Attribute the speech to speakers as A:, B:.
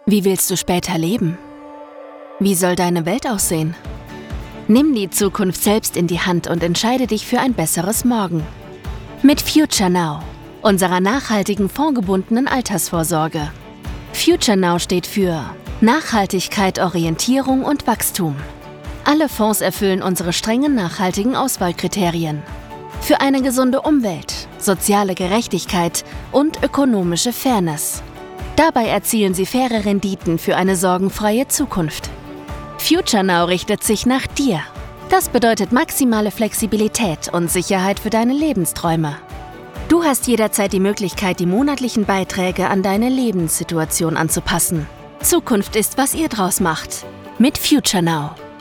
A: Wie willst du später leben? Wie soll deine Welt aussehen? Nimm die Zukunft selbst in die Hand und entscheide dich für ein besseres Morgen. Mit Future Now, unserer nachhaltigen fondgebundenen Altersvorsorge. Future Now steht für Nachhaltigkeit, Orientierung und Wachstum. Alle Fonds erfüllen unsere strengen nachhaltigen Auswahlkriterien. Für eine gesunde Umwelt, soziale Gerechtigkeit und ökonomische Fairness. Dabei erzielen sie faire Renditen für eine sorgenfreie Zukunft. Future Now richtet sich nach dir. Das bedeutet maximale Flexibilität und Sicherheit für deine Lebensträume. Du hast jederzeit die Möglichkeit, die monatlichen Beiträge an deine Lebenssituation anzupassen. Zukunft ist, was ihr draus macht. Mit Future Now.